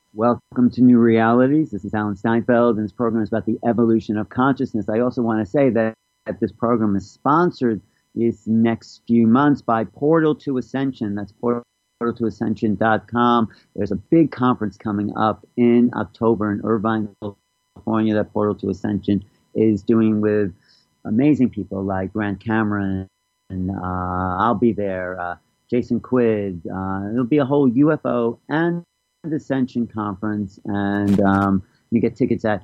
Welcome to New Realities. This is Alan Steinfeld, and this program is about the evolution of consciousness. I also want to say that this program is sponsored these next few months by Portal to Ascension. That's portaltoascension.com. There's a big conference coming up in October in Irvine, California, that Portal to Ascension is doing with amazing people like Grant Cameron, and I'll be there, Jason Quid. It'll be a whole UFO and Ascension Conference, and you get tickets at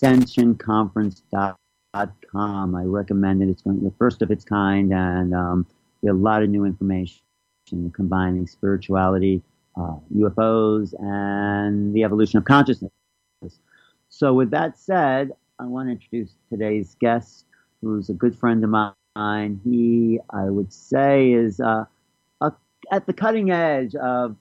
ascensionconference.com. I recommend it. It's going to be the first of its kind, and be a lot of new information combining spirituality, UFOs, and the evolution of consciousness. So with that said, I want to introduce today's guest, who's a good friend of mine. He, I would say, is at the cutting edge of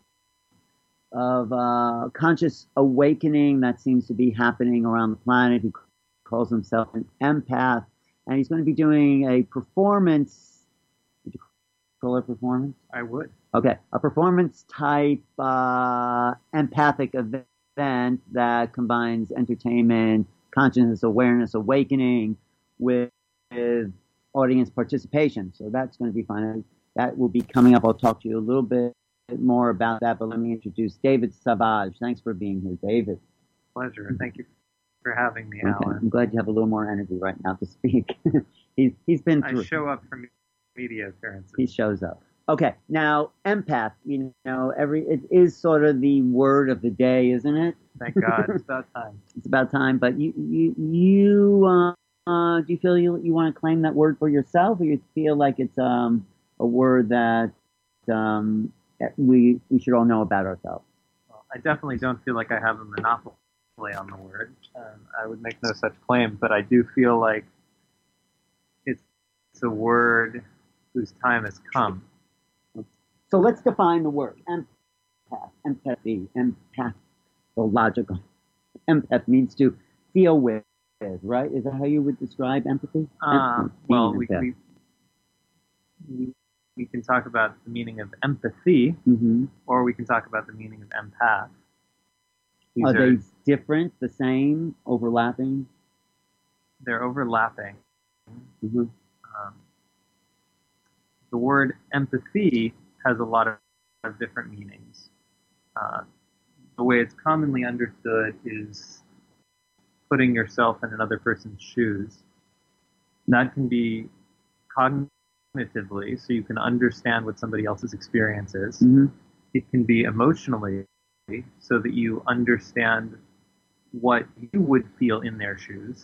conscious awakening that seems to be happening around the planet. He calls himself an empath, and he's going to be doing a performance. Would you call it performance? I would. Okay, a performance type empathic event that combines entertainment, consciousness awareness, awakening with audience participation. So that's going to be fun. That will be coming up. I'll talk to you a little bit more about that, but let me introduce David Savage. Thanks for being here, David. Pleasure. Thank you for having me, Okay. Alan. I'm glad you have a little more energy right now to speak. he's been through. I show up for media appearances. He shows up. Okay, now empath. It is sort of the word of the day, isn't it? Thank God. It's about time. It's about time. But you do you feel you want to claim that word for yourself, or you feel like it's a word that we should all know about ourselves? Well, I definitely don't feel like I have a monopoly on the word. I would make no such claim, but I do feel like it's a word whose time has come. So let's define the word. Empath, empathy, empathological. Empath means to feel with, right? Is that how you would describe empathy? Well, we can talk about the meaning of empathy, or we can talk about the meaning of empath. Are they different, the same, overlapping? They're overlapping. The word empathy has a lot of different meanings. The way it's commonly understood is putting yourself in another person's shoes. That can be cognitively, so you can understand what somebody else's experience is. It can be emotionally, so that you understand what you would feel in their shoes.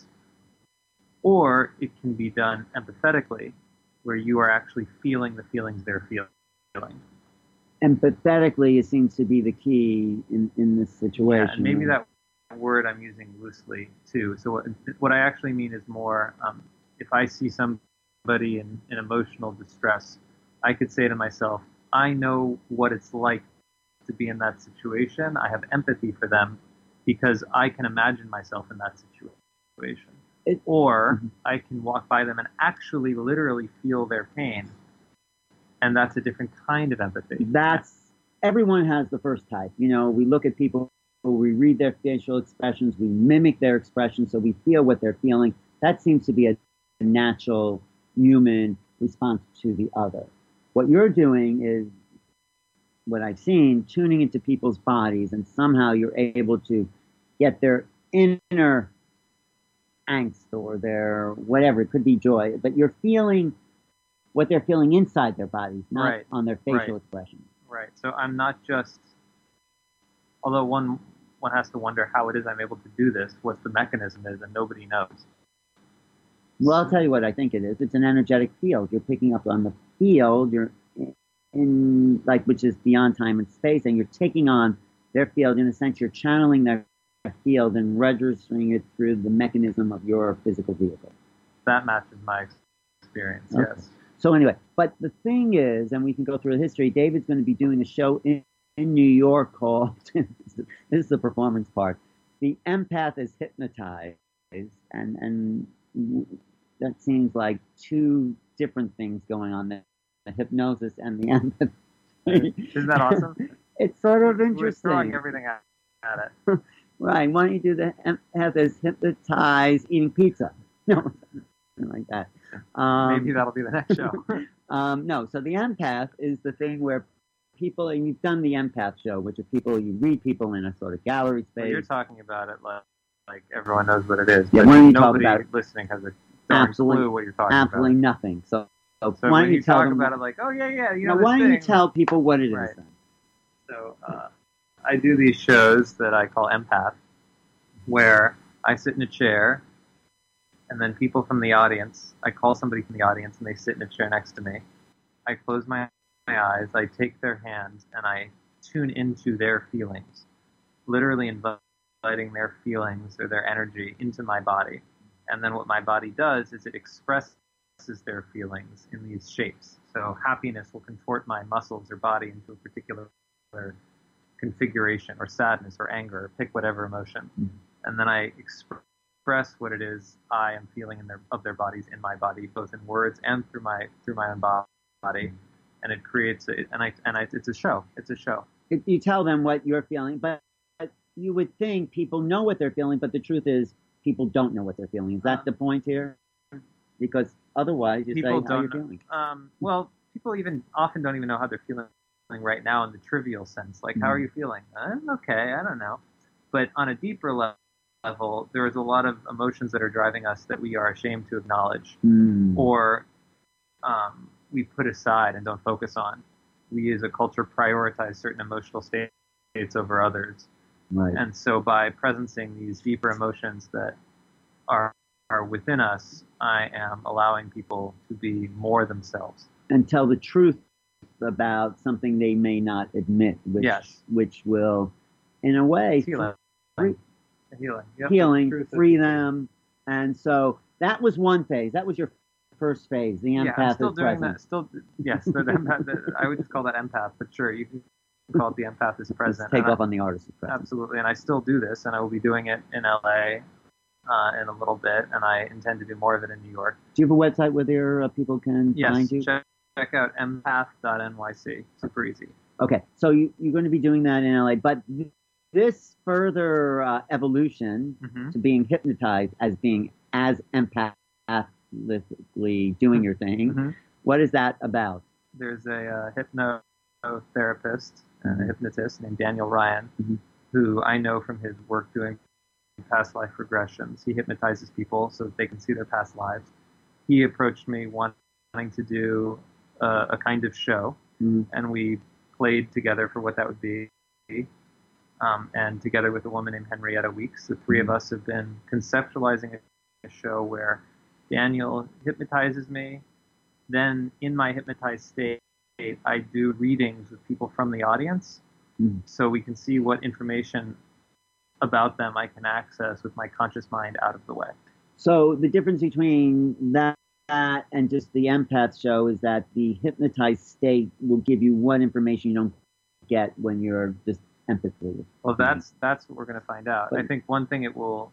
Or it can be done empathetically, where you are actually feeling the feelings they're feeling. Empathetically, it seems to be the key in this situation. Yeah, and maybe that word I'm using loosely too. So what I actually mean is more, if I see somebody in emotional distress, I could say to myself, I know what it's like to be in that situation. I have empathy for them because I can imagine myself in that situation. Or I can walk by them and actually literally feel their pain. And that's a different kind of empathy. Everyone has the first type. We look at people, we read their facial expressions, we mimic their expressions, so we feel what they're feeling. That seems to be a natural human response to the other. What you're doing is, what I've seen, tuning into people's bodies, and somehow you're able to get their inner angst or their whatever. It could be joy, but you're feeling what they're feeling inside their bodies, not on their facial expressions. Right. So I'm not just, although one has to wonder how it is I'm able to do this, what the mechanism is, and nobody knows. Well, I'll tell you what I think it is. It's an energetic field. You're picking up on the field, you're in, which is beyond time and space, and you're taking on their field. In a sense, you're channeling their field and registering it through the mechanism of your physical vehicle. That matches my experience, okay. Yes. So anyway, but the thing is, and we can go through the history, David's going to be doing a show in New York called, this is the performance part, The Empath is Hypnotized, and that seems like two different things going on there, the hypnosis and the empathy. Isn't that awesome? It's sort of interesting. We're throwing everything at it. Right. Why don't you do the have this hypnotize eating pizza? No, something like that. Maybe that'll be the next show. No. So the empath is the thing where people, and you've done the empath show, which is people, you read people in a sort of gallery space. Well, you're talking about it like everyone knows what it is. Yeah, but why don't you nobody talk about it? Listening has a darn clue what you're talking absolutely about. nothing. So So why when don't you talk tell them about it like, oh yeah, you now, know, why don't you thing. tell people what it is Right. then? So I do these shows that I call Empath, where I sit in a chair, and then people from the audience, I call somebody from the audience, and they sit in a chair next to me. I close my eyes, I take their hands, and I tune into their feelings, literally inviting their feelings or their energy into my body. And then what my body does is it expresses their feelings in these shapes. So happiness will contort my muscles or body into a particular configuration, or sadness or anger, or pick whatever emotion. And then I express what it is I am feeling of their bodies in my body, both in words and through my own body. And it creates it's a show. It's a show. You tell them what you're feeling, but you would think people know what they're feeling, but the truth is people don't know what they're feeling. Is that the point here? Because otherwise you say how you're feeling. Well, people often don't even know how they're feeling right now in the trivial sense. Like, how are you feeling? I'm okay, I don't know. But on a deeper level, there is a lot of emotions that are driving us that we are ashamed to acknowledge, or we put aside and don't focus on. We as a culture prioritize certain emotional states over others. Right. And so by presencing these deeper emotions that are within us, I am allowing people to be more themselves. And tell the truth about something they may not admit, which will, in a way, healing. Yep. Healing, free them. And so that was one phase. That was your first phase. The empath I'm still is doing present. that. Still, yes. The empath, I would just call that empath, but sure, you can call it the empath is present. Let's take off on the artist is present. Absolutely, and I still do this, and I will be doing it in LA in a little bit, and I intend to do more of it in New York. Do you have a website where there people can find you? Check out empath.nyc. Super easy. Okay, so you're going to be doing that in LA, but this further evolution to being hypnotized as being as empathically doing your thing, what is that about? There's a hypnotherapist and a hypnotist named Daniel Ryan, who I know from his work doing past life regressions. He hypnotizes people so that they can see their past lives. He approached me wanting to do a kind of show, and we played together for what that would be. And together with a woman named Henrietta Weeks, the three of us have been conceptualizing a show where Daniel hypnotizes me. Then in my hypnotized state, I do readings with people from the audience, so we can see what information about them I can access with my conscious mind out of the way. So the difference between that and just the empath show is that the hypnotized state will give you what information you don't get when you're just empathy. Well, that's what we're going to find out. But I think one thing it will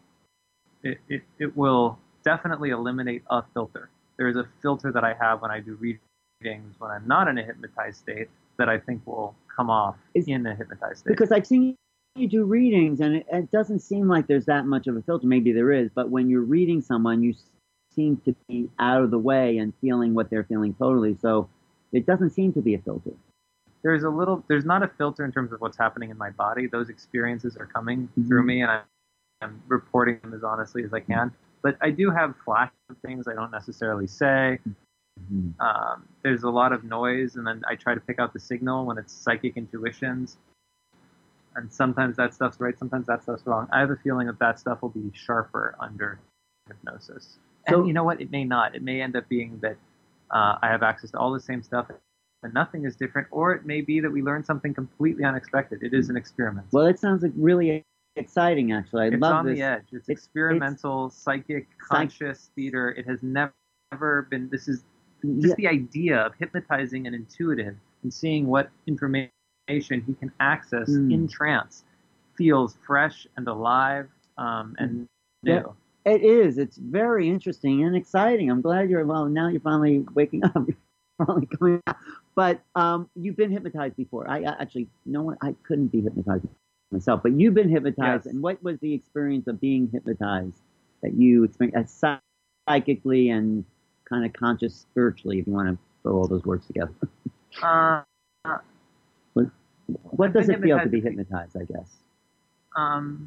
definitely eliminate a filter. There is a filter that I have when I do readings when I'm not in a hypnotized state that I think will come off in a hypnotized state. Because I've seen you do readings, and it doesn't seem like there's that much of a filter. Maybe there is, but when you're reading someone, you seem to be out of the way and feeling what they're feeling totally. So it doesn't seem to be a filter. There's not a filter in terms of what's happening in my body. Those experiences are coming through me, and I'm reporting them as honestly as I can. But I do have flashes of things I don't necessarily say. There's a lot of noise, and then I try to pick out the signal when it's psychic intuitions. And sometimes that stuff's right, sometimes that stuff's wrong. I have a feeling that stuff will be sharper under hypnosis. So, and you know what? It may not. It may end up being that I have access to all the same stuff, and nothing is different. Or it may be that we learn something completely unexpected. It is an experiment. Well, it sounds like really exciting, actually. It's love this. It's on the edge. It's experimental, psychic, conscious theater. It has never been. This is just the idea of hypnotizing an intuitive and seeing what information he can access in trance feels fresh and alive and new. Yeah, it is. It's very interesting and exciting. I'm glad now you're finally waking up. You're finally coming out. But you've been hypnotized before. I actually, you know what? I couldn't be hypnotized myself. But you've been hypnotized, Yes. and what was the experience of being hypnotized that you experienced psychically and kind of conscious spiritually, if you want to throw all those words together? Uh, what what I've does been it feel to be hypnotized. hypnotized, I guess? Um,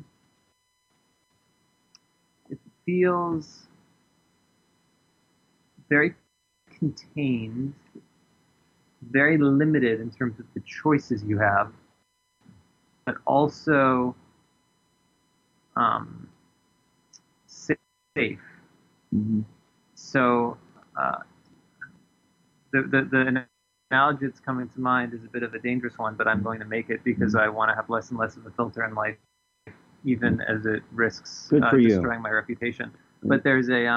it feels very contained, very limited in terms of the choices you have, but also um, safe. Hmm. So uh, the analogy that's coming to mind is a bit of a dangerous one, but I'm going to make it because I want to have less and less of a filter in life, even as it risks Good for you. destroying my reputation. But there's a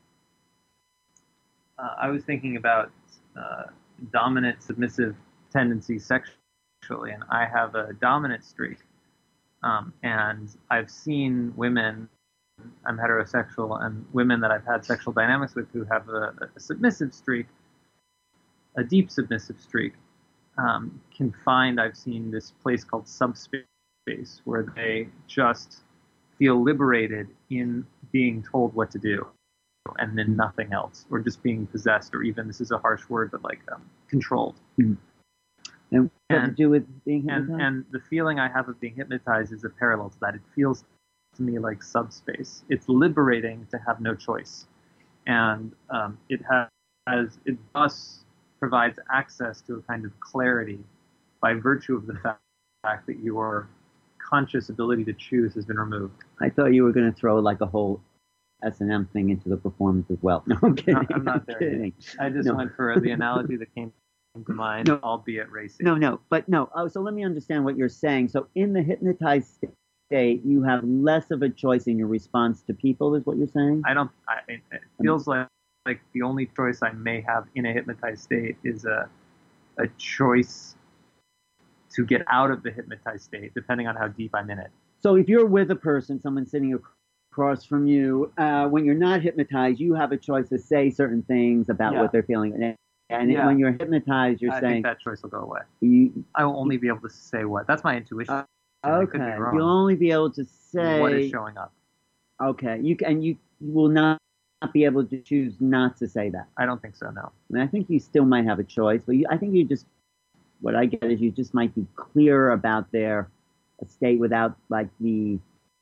I was thinking about uh, dominant submissive tendencies sexually, and I have a dominant streak. And I've seen women, I'm heterosexual, and women that I've had sexual dynamics with who have a submissive streak, a deep submissive streak, can find, I've seen this place called subspace where they just feel liberated in being told what to do and then nothing else, or just being possessed, or even, this is a harsh word, but like controlled. Mm-hmm. And what does that to do with being hypnotized? And the feeling I have of being hypnotized is a parallel to that. It feels to me like subspace. It's liberating to have no choice, and it thus provides access to a kind of clarity by virtue of the fact that your conscious ability to choose has been removed. I thought you were going to throw like a whole S&M thing into the performance as well. No, I'm kidding. I'm not there kidding. I just went for the analogy that came to mind, No. albeit racy. No. Oh, so let me understand what you're saying. So in the hypnotized state, you have less of a choice in your response to people, is what you're saying? It feels like the only choice I may have in a hypnotized state is a choice to get out of the hypnotized state, depending on how deep I'm in it. So if you're with a person, someone sitting across from you, when you're not hypnotized, you have a choice to say certain things about what they're feeling. And when you're hypnotized, you're saying... I think that choice will go away. I will only be able to say what. That's my intuition. Okay. You'll only be able to say... what is showing up. Okay. You will not be able to choose not to say that. I don't think so, no. I mean, I think you still might have a choice, but I think you just... What I get is you just might be clear about their state without like the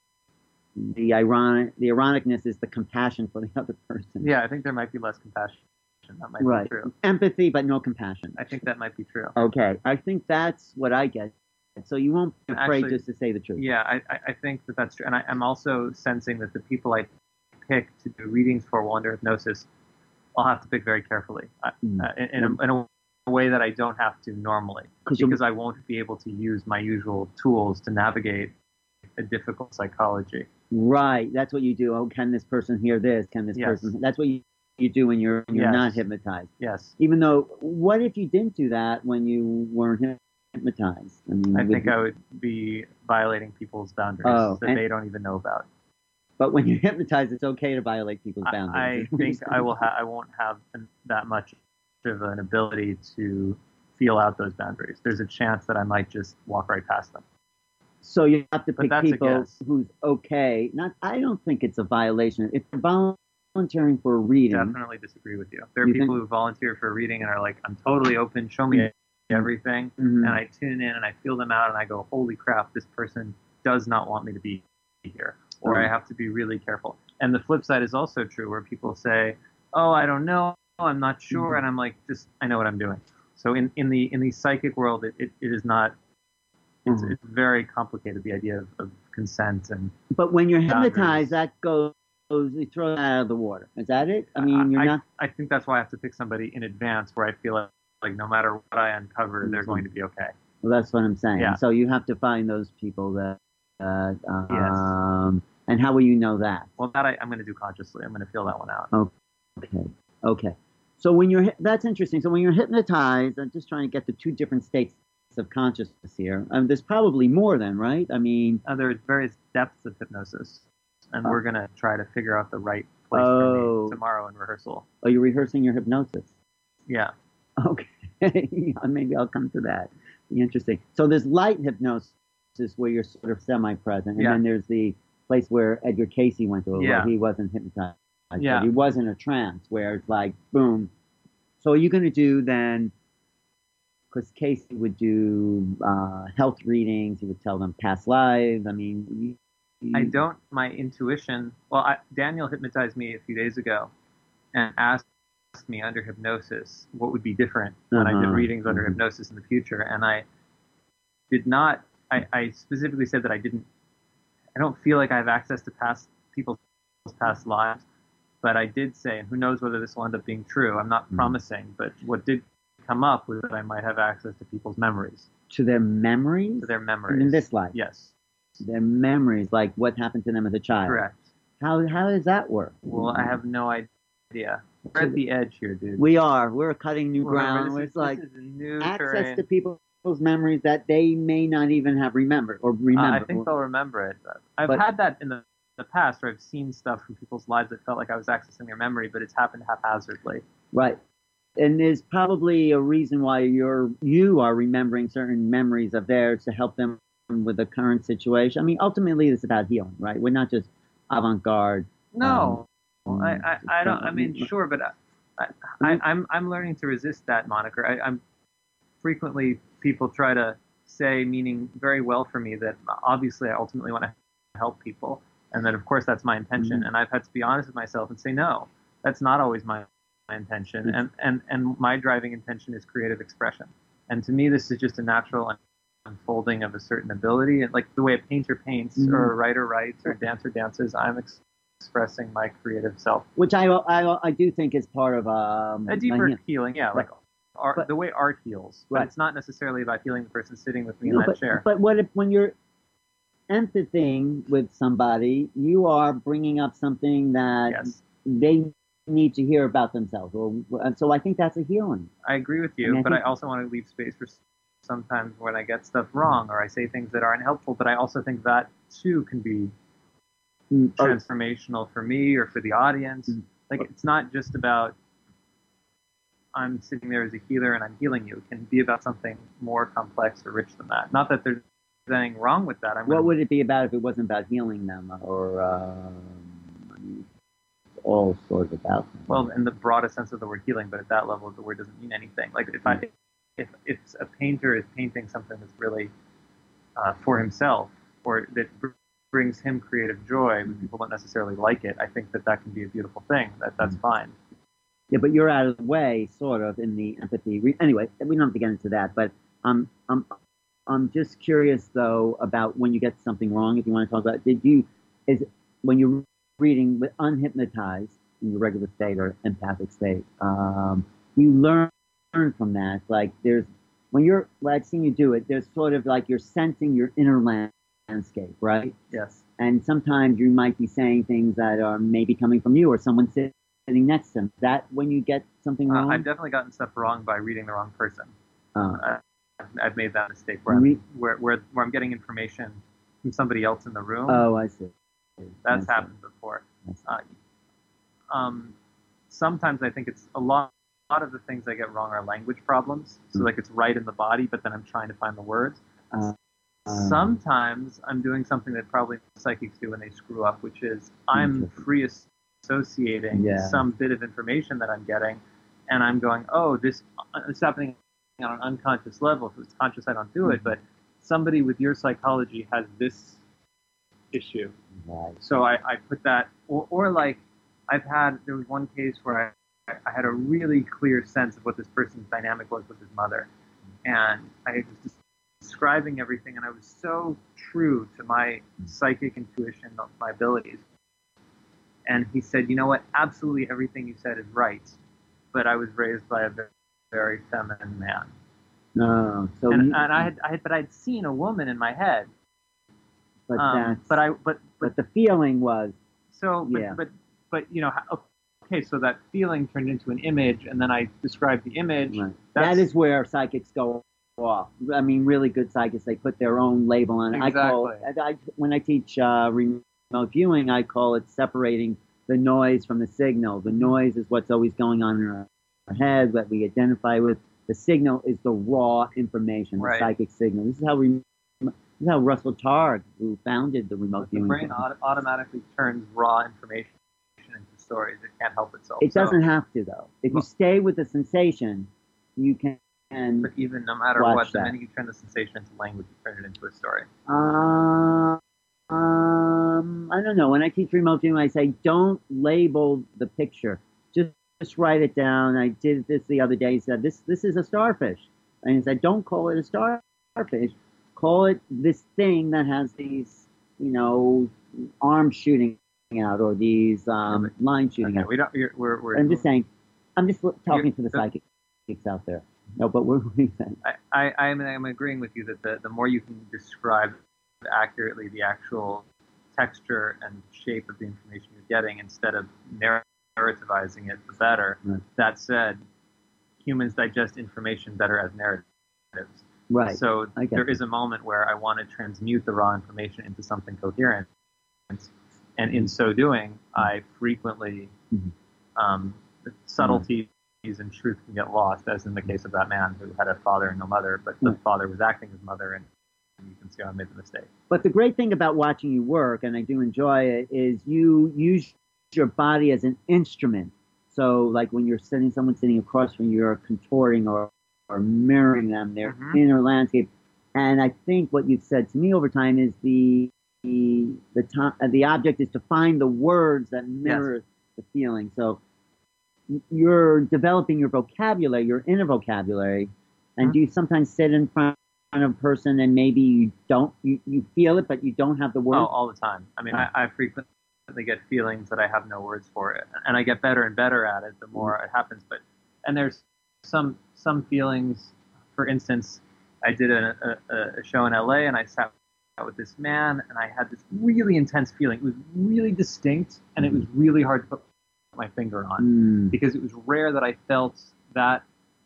ironicness is the compassion for the other person. Yeah, I think there might be less compassion. That might be true. Empathy, but no compassion. I think that might be true. Okay, I think that's what I get. So you won't be afraid just to say the truth. Yeah, I think that that's true. And I'm also sensing that the people I pick to do readings for while under hypnosis, I'll have to pick very carefully in a way that I don't have to normally, because I won't be able to use my usual tools to navigate a difficult psychology. Right, that's what you do. Oh, can this person hear this? Can this person? That's what you do when you're not hypnotized. Yes. Even though, what if you didn't do that when you weren't hypnotized? I mean, I think I would be violating people's boundaries that they don't even know about. But when you're hypnotized, it's okay to violate people's boundaries. I think I won't have that much of an ability to feel out those boundaries. There's a chance that I might just walk right past them. So you have to pick people who's okay. I don't think it's a violation. If you're volunteering for a reading. Definitely disagree with you. There are people who volunteer for a reading and are like, I'm totally open, show me everything. Mm-hmm. And I tune in and I feel them out and I go, holy crap, this person does not want me to be here. Or I have to be really careful. And the flip side is also true, where people say, oh, I don't know, I'm not sure. Mm-hmm. And I'm like, I know what I'm doing. So in the psychic world, it is not, it's very complicated, the idea of consent. But when you're hypnotized, that goes, you throw that out of the water. Is that it? I mean, you're not... I think that's why I have to pick somebody in advance where I feel like no matter what I uncover, they're going to be okay. Well, that's what I'm saying. Yeah. So you have to find those people that... yes. And how will you know that? Well, that I'm going to do consciously. I'm going to feel that one out. Okay. So when you're... That's interesting. So when you're hypnotized, I'm just trying to get the two different states of consciousness here. There's probably more than, right? I mean... there are various depths of hypnosis. And we're going to try to figure out the right place for me tomorrow in rehearsal. Oh, you're rehearsing your hypnosis? Yeah. Okay. Maybe I'll come to that. Be interesting. So there's light hypnosis, where you're sort of semi-present, and Yeah. then there's the place where Edgar Casey went to. Yeah. Well, he wasn't hypnotized, Yeah. but he was in a trance where it's like boom. So are you going to do then? Because Casey would do health readings. He would tell them past lives. I mean, I don't. My intuition. Well, Daniel hypnotized me a few days ago, and asked me under hypnosis what would be different when I did readings under hypnosis in the future, and I did not. I specifically said that I didn't. I don't feel like I have access to people's past lives, but I did say, and who knows whether this will end up being true. I'm not promising, but what did come up was that I might have access to people's memories. To their memories? To their memories. In this life? Yes. Their memories, like what happened to them as a child. Correct. How does that work? Well, I have no idea. We're at the edge here, dude. We are. We're cutting new ground. It's like access to people's memories that they may not even have remembered or remember. I think they'll remember it. I've had that in the past where I've seen stuff from people's lives that felt like I was accessing their memory, but it's happened haphazardly. Right. And there's probably a reason why you are remembering certain memories of theirs to help them with the current situation. I mean, ultimately, it's about healing, right? We're not just avant-garde. No, I don't. I mean, sure, but I'm learning to resist that moniker. I'm frequently people try to say, meaning very well for me, that obviously I ultimately want to help people, and that of course that's my intention. And I've had to be honest with myself and say, no, that's not always my intention. And my driving intention is creative expression. And to me, this is just a natural unfolding of a certain ability. And like the way a painter paints, or a writer writes, or a dancer dances, I'm expressing my creative self, which I do think is part of a deeper healing. Yeah, right. Like art, the way art heals. But right. It's not necessarily about healing the person sitting with me in that chair. But what if when you're empathizing with somebody, you are bringing up something that they need to hear about themselves, so I think that's a healing. I agree with you, but I also want to leave space for sometimes when I get stuff wrong or I say things that aren't helpful. But I also think that too can be transformational for me or for the audience. Like it's not just about I'm sitting there as a healer and I'm healing you. It can be about something more complex or rich than that. Not that there's anything wrong with that. What would it be about if it wasn't about healing them or all sorts about them? Well, in the broadest sense of the word healing, but at that level the word doesn't mean anything. Like if a painter is painting something that's really for himself, or that brings him creative joy, but people don't necessarily like it, I think that can be a beautiful thing. That's fine. Yeah, but you're out of the way, sort of, in the empathy. Anyway, we don't have to get into that, but I'm just curious though about when you get something wrong. If you want to talk about, when you're reading with unhypnotized in your regular state or empathic state, you learn from that. Like when I've seen you do it, there's sort of like you're sensing your inner landscape, right? Yes. And sometimes you might be saying things that are maybe coming from you or someone sitting next to them. That when you get something wrong? I've definitely gotten stuff wrong by reading the wrong person. I've made that mistake where I'm getting information from somebody else in the room. Oh, I see. That's happened before. Sometimes I think it's a lot of the things I get wrong are language problems. So like it's right in the body, but then I'm trying to find the words. Sometimes I'm doing something that probably psychics do when they screw up, which is I'm free associating some bit of information that I'm getting, and I'm going, oh, this is happening on an unconscious level. If it's conscious, I don't do it, but somebody with your psychology has this issue. Right. So I put that, or like there was one case where I had a really clear sense of what this person's dynamic was with his mother, and I was describing everything, and I was so true to my psychic intuition, my abilities. And he said, you know what, absolutely everything you said is right, but I was raised by a very, very feminine man. No, so I'd seen a woman in my head. But but the feeling was but you know, okay, so that feeling turned into an image, and then I described the image. Right. That is where psychics go off. I mean, really good psychics, they put their own label on it. Exactly. When I teach remote viewing, I call it separating the noise from the signal. The noise is what's always going on in our head, what we identify with. The signal is the raw information, the psychic signal. This is how This is how Russell Targ, who founded the remote The viewing brain program. automatically turns raw information into stories. It can't help itself. It doesn't have to, though. If you stay with the sensation, you can. But even no matter what, the minute you turn the sensation into language, you turn it into a story. I don't know. When I teach remote viewing, I say don't label the picture. Just write it down. I did this the other day. He said this is a starfish, and he said don't call it a starfish. Call it this thing that has these, arms shooting out or these lines shooting out. We don't. We're I'm just saying. I'm just talking to the psychics out there. No, but what were we saying? I'm agreeing with you that the more you can describe accurately the actual texture and shape of the information you're getting instead of narrativizing it, the better. Right. That said, humans digest information better as narratives. Right. So there is a moment where I want to transmute the raw information into something coherent, and in so doing, I frequently subtleties and truth can get lost, as in the case of that man who had a father and no mother, but the father was acting as mother, and you can see how I made the mistake. But the great thing about watching you work, and I do enjoy it, is you use your body as an instrument. So, like when you're someone sitting across from you, you're contorting or mirroring them, their inner landscape. And I think what you've said to me over time is the object is to find the words that mirror the feeling. So you're developing your vocabulary, your inner vocabulary, and do you sometimes sit in front of a person and maybe you don't, you feel it, but you don't have the words? Oh, all the time. I mean, I frequently get feelings that I have no words for it, and I get better and better at it the more it happens. And there's some feelings. For instance, I did a show in LA, and I sat with this man, and I had this really intense feeling. It was really distinct, and it was really hard to put my finger on because it was rare that I felt that.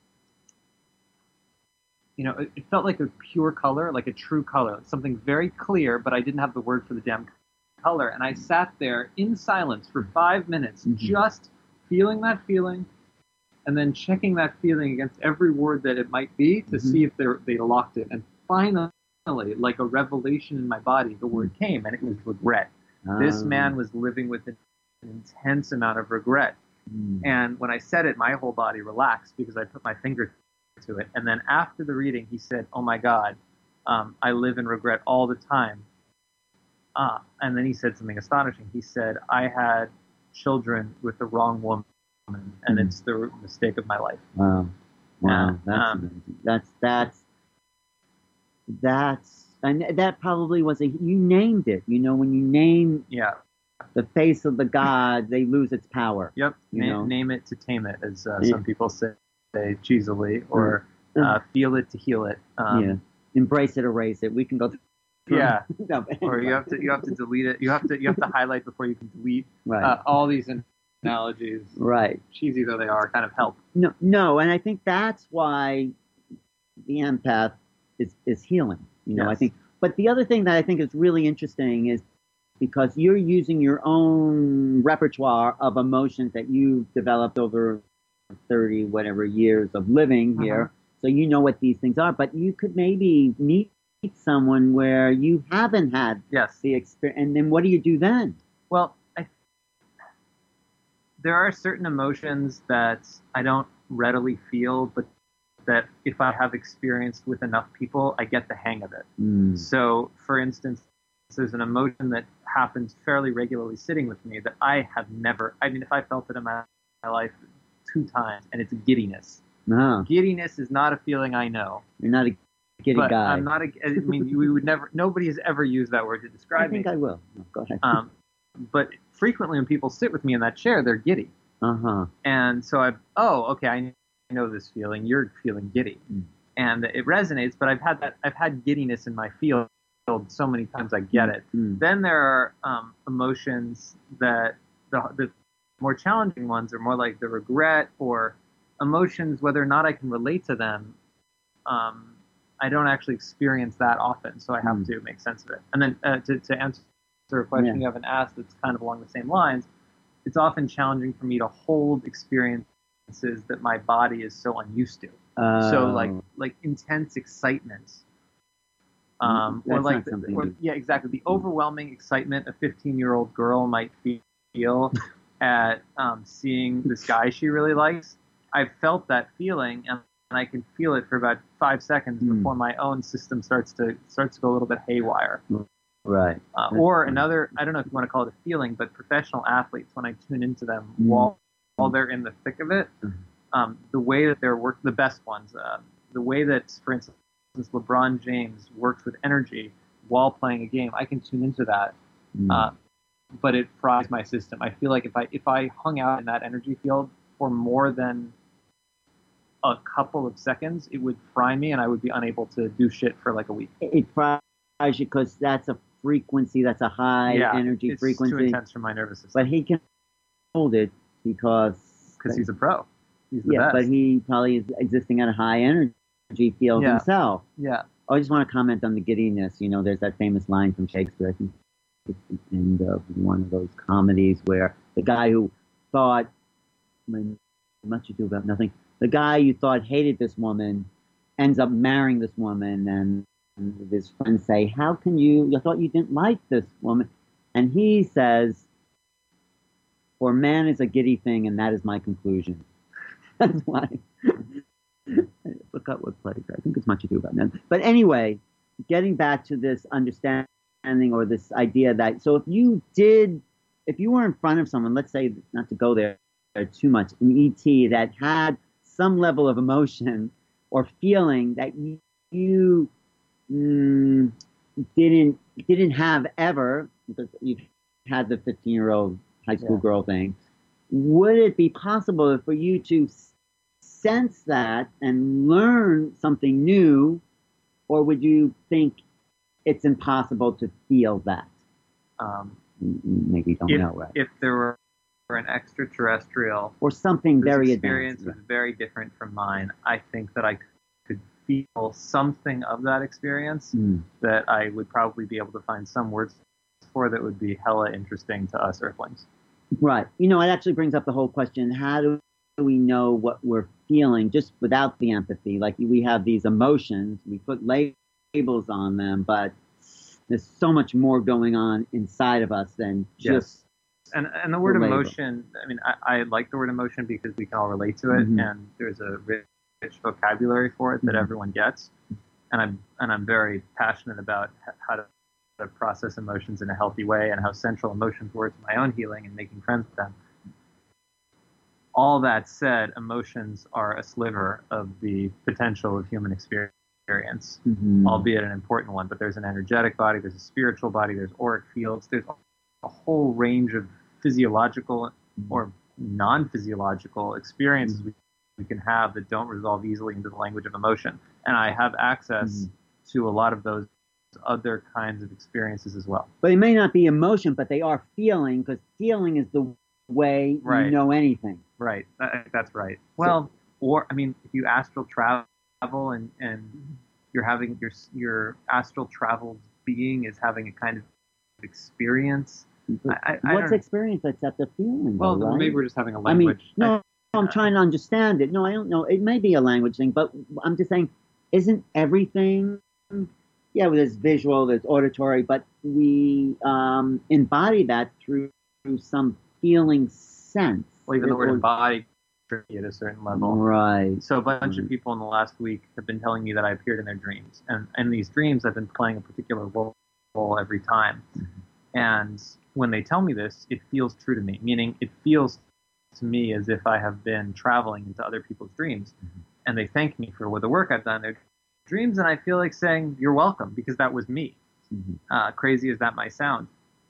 It felt like a pure color, like a true color, something very clear, but I didn't have the word for the damn color. And I sat there in silence for 5 minutes, just feeling that feeling, and then checking that feeling against every word that it might be to see if they locked it. And finally, like a revelation in my body, the word came, and it was regret. This man was living with an intense amount of regret. And when I said it, my whole body relaxed because I put my finger to it. And then after the reading, he said, "Oh my God, I live in regret all the time." And then he said something astonishing. He said, "I had children with the wrong woman, and it's the mistake of my life." Wow, that's amazing. And that probably was you named it. When you name the face of the god, they lose its power. Yep. Name it to tame it, as some people say cheesily, or feel it to heal it. Embrace it, erase it. We can go through. Yeah. No, or you have to delete it. You have to highlight before you can delete. Right. All these analogies, right, cheesy though they are, kind of help. No, and I think that's why the empath is healing. I think. But the other thing that I think is really interesting is because you're using your own repertoire of emotions that you've developed over 30 whatever years of living here, so you know what these things are. But you could maybe meet someone where you haven't had the experience, and then what do you do then? Well, there are certain emotions that I don't readily feel, but that if I have experienced with enough people, I get the hang of it. So, for instance, there's an emotion that happens fairly regularly sitting with me that I have never, if I felt it in my life 2 times, and it's giddiness. Giddiness is not a feeling I know. You're not a giddy guy. I'm not we would never, nobody has ever used that word to describe me. I think I will. No, go ahead. But frequently when people sit with me in that chair, they're giddy. And so I know this feeling. You're feeling giddy. And it resonates, but I've had giddiness in my field so many times I get it. Then there are emotions that the more challenging ones are more like the regret or emotions, whether or not I can relate to them. I don't actually experience that often, so I have to make sense of it. And then to answer a question you haven't asked that's kind of along the same lines, it's often challenging for me to hold experiences that my body is so unused to. So like intense excitement Or That's like, not something. yeah, exactly. The overwhelming excitement a 15-year-old girl might feel at seeing this guy she really likes. I've felt that feeling, and I can feel it for about 5 seconds before my own system starts to go a little bit haywire. Right. Or another, I don't know if you want to call it a feeling, but professional athletes, when I tune into them while they're in the thick of it, the way that they're the best ones, the way that, for instance, LeBron James works with energy while playing a game, I can tune into that. But it fries my system. I feel like if I hung out in that energy field for more than a couple of seconds, it would fry me, and I would be unable to do shit for like a week. It fries you because that's a frequency, that's a high energy frequency. It's too intense for my nervous system. But he can hold it because he's a pro. He's the best. But he probably is existing at a high energy field himself. Yeah. I just want to comment on the giddiness. You know, there's that famous line from Shakespeare, I think it's the end of one of those comedies where the guy who thought, much ado about nothing, the guy you thought hated this woman ends up marrying this woman, and his friends say, how can you, I thought you didn't like this woman. And he says, for man is a giddy thing, and that is my conclusion. That's why. I forgot what place. I think it's much ado about nothing. But anyway, getting back to this understanding or this idea that, so if you were in front of someone, let's say, not to go there too much, an ET that had some level of emotion or feeling that you didn't have ever, because you've had the 15-year-old high school girl thing, would it be possible for you to sense that and learn something new, or would you think it's impossible to feel that? Maybe you don't know, right? If there were an extraterrestrial or something very experience advanced, was very different from mine, I think that I could feel something of that experience that I would probably be able to find some words for that would be hella interesting to us Earthlings. Right. You know, it actually brings up the whole question, how do we know what we're feeling just without the empathy? Like, we have these emotions, we put labels on them, but there's so much more going on inside of us than just... And the word emotion, I mean, I like the word emotion because we can all relate to it, and there's a rich vocabulary for it that everyone gets. And I'm very passionate about how to process emotions in a healthy way, and how central emotions were to my own healing and making friends with them. All that said, emotions are a sliver of the potential of human experience, albeit an important one. But there's an energetic body, there's a spiritual body, there's auric fields, there's a whole range of physiological or non-physiological experiences we can have that don't resolve easily into the language of emotion. And I have access to a lot of those other kinds of experiences as well. But it may not be emotion, but they are feeling, because feeling is the way you know anything. Right. That's right. Well, or, I mean, if you astral travel and you're having your astral traveled being is having a kind of experience. What's experience except a feeling? Well, though, right? Maybe we're just having a language. I mean, I'm trying to understand it. No, I don't know. It may be a language thing, but I'm just saying, isn't everything... Yeah, well, there's visual, there's auditory, but we embody that through some feeling sense. Well, even the word embody at a certain level. Right. So a bunch of people in the last week have been telling me that I appeared in their dreams. And in these dreams, I've been playing a particular role every time. And when they tell me this, it feels true to me, meaning it feels to me as if I have been traveling into other people's dreams. And they thank me for the work I've done in their dreams, and I feel like saying, you're welcome, because that was me. Crazy as that might sound.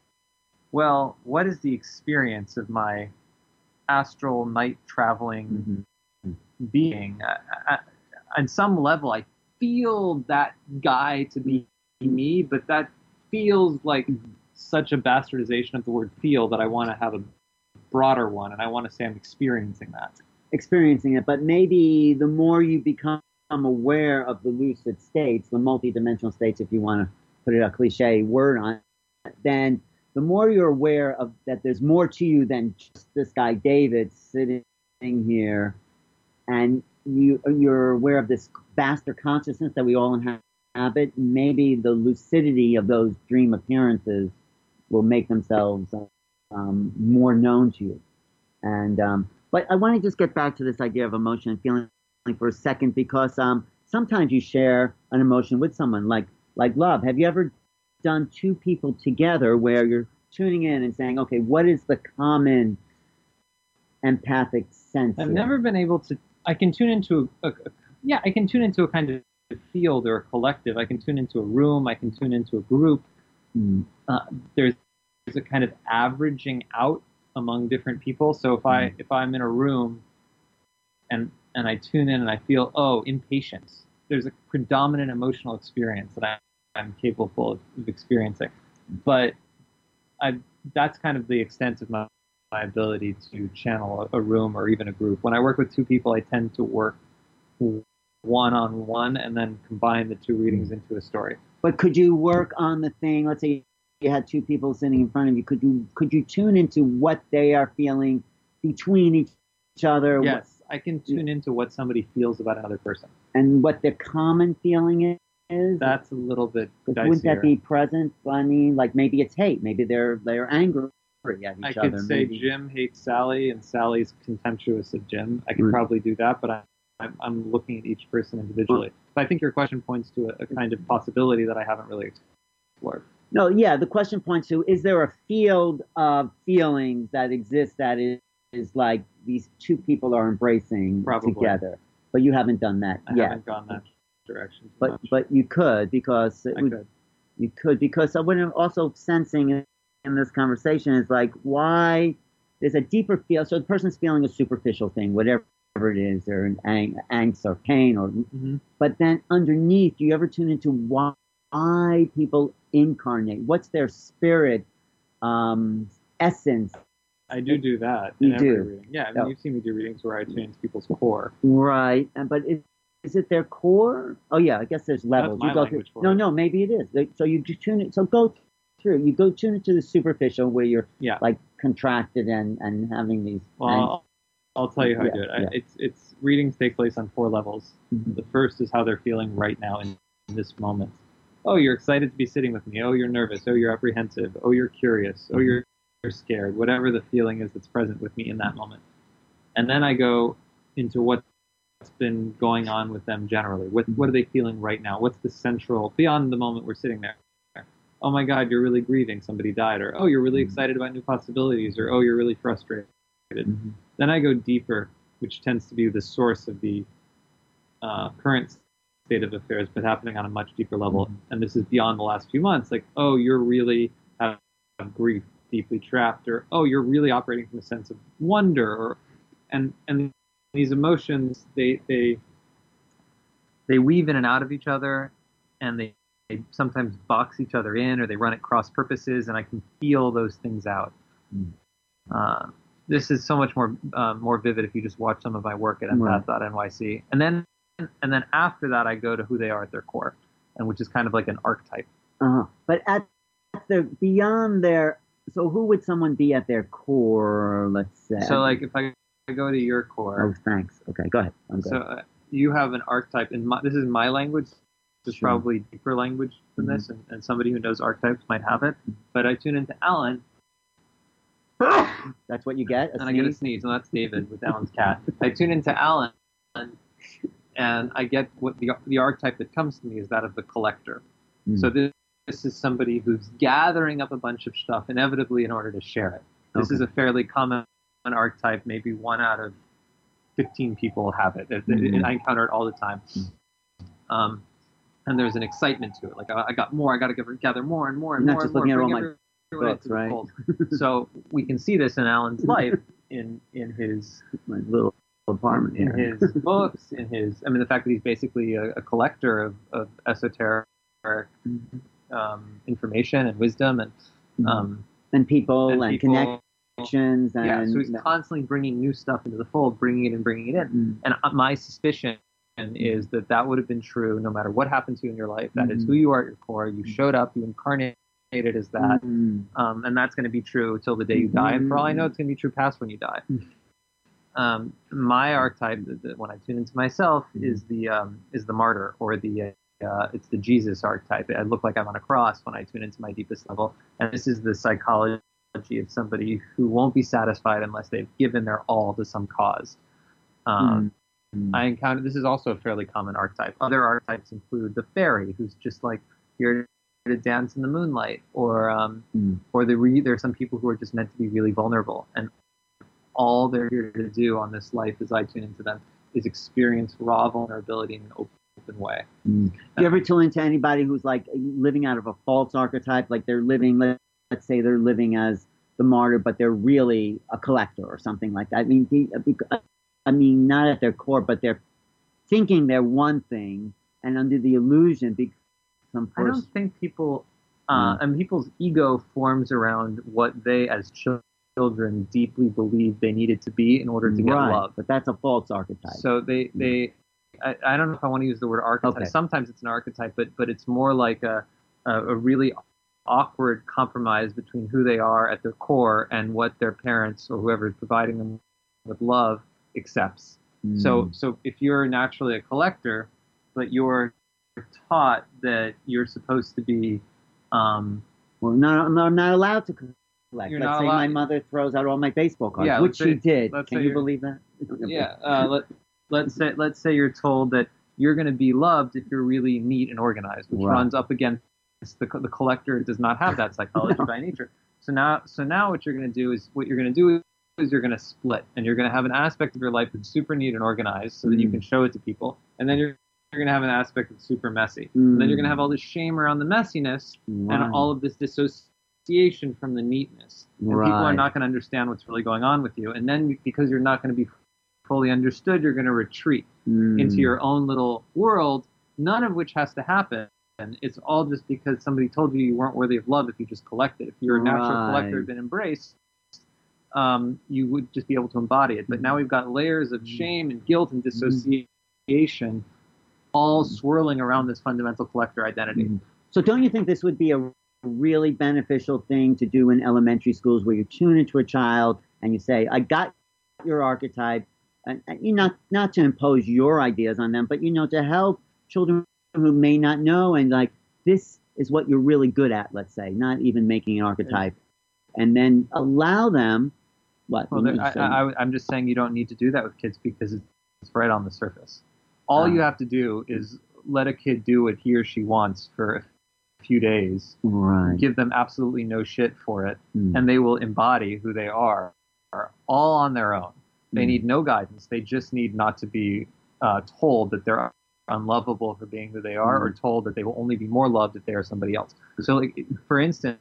Well, what is the experience of my astral night traveling being? On some level, I feel that guy to be me, but that feels like such a bastardization of the word feel that I want to have a broader one, and I want to say I'm experiencing that. Experiencing it, but maybe the more you become aware of the lucid states, the multidimensional states, if you want to put a cliche word on it, then the more you're aware of that there's more to you than just this guy David sitting here, and you're aware of this vaster consciousness that we all habit, maybe the lucidity of those dream appearances will make themselves more known to you. And but I want to just get back to this idea of emotion and feeling for a second because sometimes you share an emotion with someone like love. Have you ever done two people together where you're tuning in and saying, okay, what is the common empathic sense? I've here? never been able to. I can tune into yeah, I can tune into a kind of field or a collective. I can tune into a room. I can tune into a group. Mm. There's a kind of averaging out among different people. So if I'm in a room and I tune in and I feel impatience, there's a predominant emotional experience that I'm capable of experiencing. But that's kind of the extent of my ability to channel a room or even a group. When I work with two people, I tend to work one-on-one and then combine the two readings into a story. But could you work on the thing? Let's say you had two people sitting in front of you. Could you tune into what they are feeling between each other? Yes, I can tune into what somebody feels about another person and what their common feeling is. That's a little bit dicier. Wouldn't that be present? I mean, like maybe it's hate. Maybe they're angry at each other. I could say maybe. Jim hates Sally and Sally's contemptuous of Jim. I could probably do that, but I'm looking at each person individually. But I think your question points to a kind of possibility that I haven't really explored. No, yeah, the question points to, is there a field of feelings that exists that is like these two people are embracing together? But you haven't done that yet. I haven't gone that direction. But you could, because you could, because what I'm also sensing in this conversation is like, why there's a deeper feel. So the person's feeling a superficial thing, whatever it is, or an angst or pain, or but then underneath, do you ever tune into why people incarnate? What's their spirit essence? I do that. You do? Reading. Yeah, I mean, you've seen me do readings where I tune into people's core. Right, but is it their core? Oh yeah, I guess there's levels. That's my language for it. No, maybe it is. So you just tune it. So go through. You go tune it to the superficial where you're like contracted and having these. Well, I'll tell you how I do it. It's readings take place on 4 levels. The first is how they're feeling right now in this moment. Oh, you're excited to be sitting with me. Oh, you're nervous. Oh, you're apprehensive. Oh, you're curious. Oh, you're scared. Whatever the feeling is that's present with me in that moment. And then I go into what's been going on with them generally. What are they feeling right now? What's the central, beyond the moment we're sitting there? Oh my God, you're really grieving. Somebody died. Or, oh, you're really excited about new possibilities. Or, oh, you're really frustrated. Then I go deeper, which tends to be the source of the current state of affairs, but happening on a much deeper level. And this is beyond the last few months. Like, oh, you're really have grief deeply trapped, or oh, you're really operating from a sense of wonder, or and these emotions they weave in and out of each other, and they sometimes box each other in, or they run at cross purposes, and I can feel those things out. This is so much more vivid if you just watch some of my work at empath.nyc. And then after that, I go to who they are at their core, and which is kind of like an archetype. But at beyond their, so who would someone be at their core, let's say? So like if I go to your core. Oh, thanks. Okay, go ahead. So you have an archetype. This is my language. There's probably deeper language than this, and somebody who knows archetypes might have it. But I tune into Alan. That's what you get? I get a sneeze, and that's David with Alan's cat. I tune into Alan, and I get what the archetype that comes to me is that of the collector. So this is somebody who's gathering up a bunch of stuff inevitably in order to share it. This is a fairly common archetype. Maybe 1 out of 15 people have it. I encounter it all the time. And there's an excitement to it. Like, I got more. I got to gather more and more and more. Not just looking at all my books, right? So we can see this in Alan's life, in his my little apartment, in his books, the fact that he's basically a collector of esoteric information and wisdom and people and connections. So he's constantly bringing new stuff into the fold, bringing it in. And my suspicion is that would have been true no matter what happened to you in your life. That is who you are at your core. You showed up, you incarnated as that, and that's going to be true till the day you die. And for all I know, it's going to be true past when you die. My archetype, when I tune into myself, is the martyr, or the it's the Jesus archetype. I look like I'm on a cross when I tune into my deepest level, and this is the psychology of somebody who won't be satisfied unless they've given their all to some cause. I encounter this is also a fairly common archetype. Other archetypes include the fairy, who's just like here to dance in the moonlight, or there's some people who are just meant to be really vulnerable, and all they're here to do on this life, as I tune into them, is experience raw vulnerability in an open way. Do you ever tune into anybody who's like living out of a false archetype, like they're living, let's say they're living as the martyr, but they're really a collector or something like that? I mean, not at their core, but they're thinking they're one thing, and under the illusion, I don't think people, and people's ego forms around what they, as children, deeply believed they needed to be in order to get love. But that's a false archetype. So I don't know if I want to use the word archetype. Okay. Sometimes it's an archetype, but it's more like a really awkward compromise between who they are at their core and what their parents or whoever is providing them with love accepts. So if you're naturally a collector, but you're taught that you're supposed to be I'm not allowed to collect. Let's say my mother throws out all my baseball cards, which she did. Can you believe that? Yeah. Let's say you're told that you're going to be loved if you're really neat and organized, which runs up against the collector. Does not have that psychology by nature. So now what you're going to do is you're going to split, and you're going to have an aspect of your life that's super neat and organized so that you can show it to people, and then you're going to have an aspect that's super messy. And then you're going to have all this shame around the messiness and all of this dissociation from the neatness. And people are not going to understand what's really going on with you. And then because you're not going to be fully understood, you're going to retreat into your own little world, none of which has to happen. And it's all just because somebody told you weren't worthy of love if you just collected. If you're a natural collector who'd been embraced, you would just be able to embody it. But now we've got layers of shame and guilt and dissociation all swirling around this fundamental collector identity. So don't you think this would be a really beneficial thing to do in elementary schools, where you tune into a child and you say, I got your archetype, and you not to impose your ideas on them, but to help children who may not know, and like, this is what you're really good at, let's say, not even making an archetype, and then allow them what? Well, I'm just saying you don't need to do that with kids because it's right on the surface. All you have to do is let a kid do what he or she wants for a few days, give them absolutely no shit for it, and they will embody who they are all on their own. They need no guidance. They just need not to be told that they're unlovable for being who they are, or told that they will only be more loved if they are somebody else. So, like, for instance,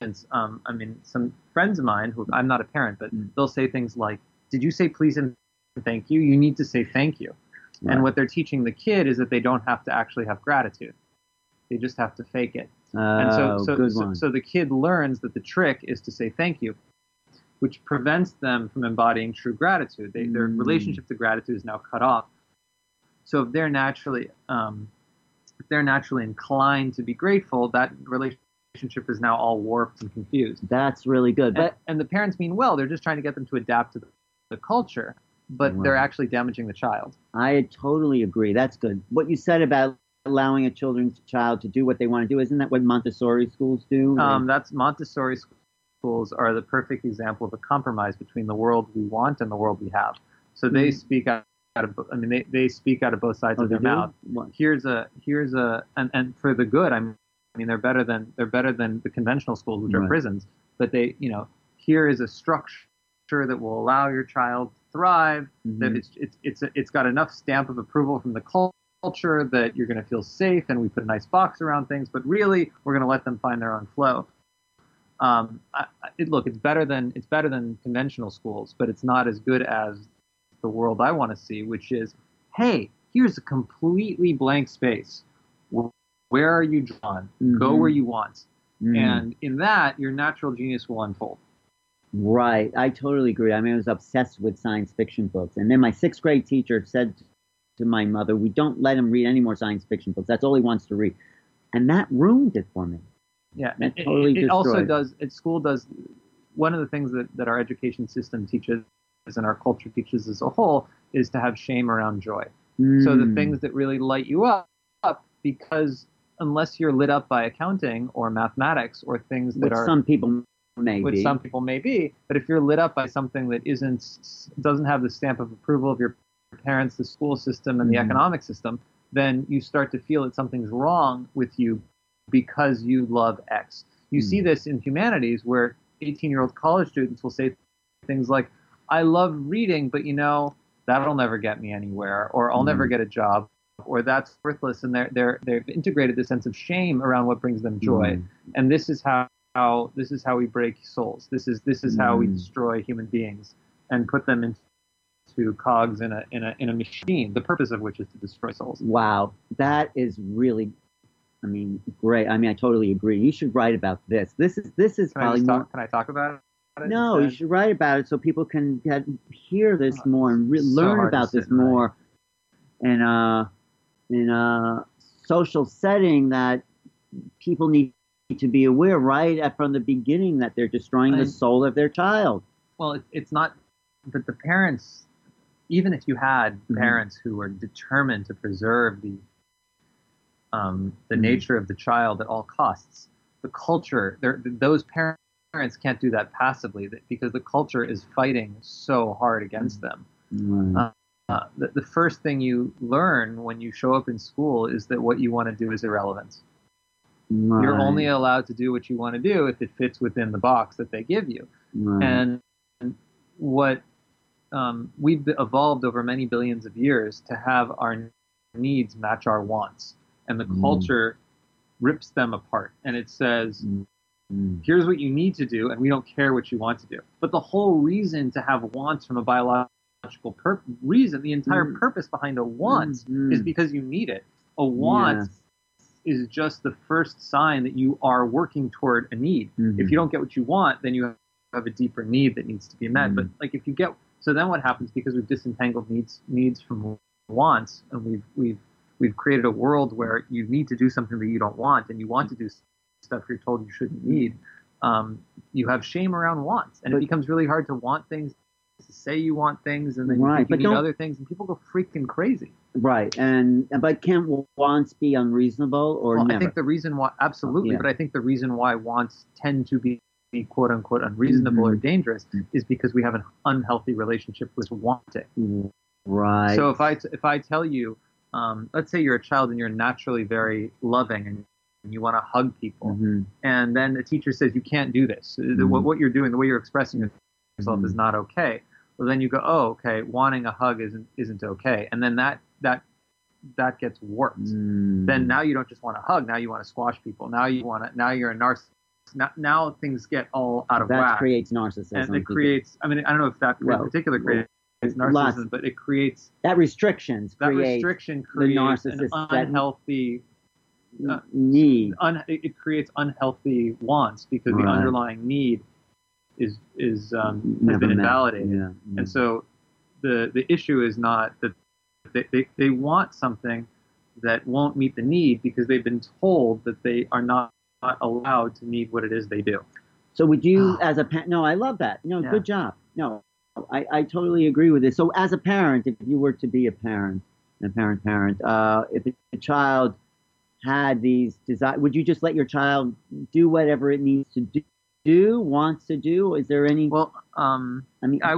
some friends of mine who, I'm not a parent, but they'll say things like, did you say please and thank you? You need to say thank you. And what they're teaching the kid is that they don't have to actually have gratitude. They just have to fake it. And so the kid learns that the trick is to say thank you, which prevents them from embodying true gratitude. Their relationship to gratitude is now cut off. So if they're naturally inclined to be grateful, that relationship is now all warped and confused. That's really good. And the parents mean well. They're just trying to get them to adapt to the culture, but they're actually damaging the child. I totally agree. That's good. What you said about allowing a child to do what they want to do, isn't that what Montessori schools do? That's Montessori schools are the perfect example of a compromise between the world we want and the world we have. So they speak out of, they speak out of both sides of their mouth. Here's a and for the good. They're better than the conventional schools, which are prisons. But here is a structure that will allow your child to thrive. That it's got enough stamp of approval from the culture that you're going to feel safe, and we put a nice box around things. But really, we're going to let them find their own flow. It's better than conventional schools, but it's not as good as the world I want to see, which is, hey, here's a completely blank space. Where are you drawn? Go where you want. And in that, your natural genius will unfold. Right. I totally agree. I was obsessed with science fiction books. And then my 6th grade teacher said to my mother, we don't let him read any more science fiction books. That's all he wants to read. And that ruined it for me. Yeah. It also does, school does, one of the things that our education system teaches and our culture teaches as a whole is to have shame around joy. So the things that really light you up because unless you're lit up by accounting or mathematics or things that Which are, some people may which be. some people may be, but if you're lit up by something that doesn't have the stamp of approval of your parents, the school system, and the economic system, then you start to feel that something's wrong with you because you love X. You see this in humanities where 18-year-old college students will say things like, I love reading, but that'll never get me anywhere, or I'll never get a job, or that's worthless, and they've integrated this sense of shame around what brings them joy. And this is how we break souls. This is how we destroy human beings and put them into cogs in a machine, the purpose of which is to destroy souls. Wow, that is really, great. I totally agree. You should write about this. This is probably more. Can I talk about it? No, you should write about it so people can hear this more and learn about this more in a social setting that people need to be aware right from the beginning that they're destroying the soul of their child. Well, it's not, but the parents, even if you had parents who were determined to preserve the nature of the child at all costs, the culture, those parents can't do that passively because the culture is fighting so hard against them. The first thing you learn when you show up in school is that what you want to do is irrelevant. You're only allowed to do what you want to do if it fits within the box that they give you. And what we've evolved over many billions of years to have our needs match our wants. And the culture rips them apart. And it says, here's what you need to do, and we don't care what you want to do. But the whole reason to have wants from a biological reason, the entire purpose behind a want is because you need it. A want is just the first sign that you are working toward a need. If you don't get what you want, then you have a deeper need that needs to be met. But like if you get, so then what happens, because we've disentangled needs from wants, and we've created a world where you need to do something that you don't want, and you want to do stuff you're told you shouldn't need. You have shame around wants, and it becomes really hard to want things, to say you want things, and then you need other things, and people go freaking crazy. Right, but can't wants be unreasonable or never? I think the reason why, absolutely, but I think the reason why wants tend to be quote unquote unreasonable or dangerous is because we have an unhealthy relationship with wanting. Right. So if I tell you, let's say you're a child and you're naturally very loving and you want to hug people, and then the teacher says you can't do this. What you're doing, the way you're expressing yourself, is not okay. Well, then you go, oh, okay, wanting a hug isn't okay, and then that gets warped. Then now you don't just want to hug. Now you want to squash people. Now you're a narcissist. Now things get all out of whack. That creates narcissism. And it creates. I mean, I don't know if that in particular creates narcissism, but it creates that restriction creates the narcissist an unhealthy need. It creates unhealthy wants because the underlying need has been invalidated. And so the issue is not that they want something that won't meet the need because they've been told that they are not allowed to need what it is they do. So would you, as a parent, no, I love that. Good job. No, I totally agree with this. So as a parent, if you were to be a parent, if a child had these desires, would you just let your child do whatever it needs to wants to do? Is there any? Well, I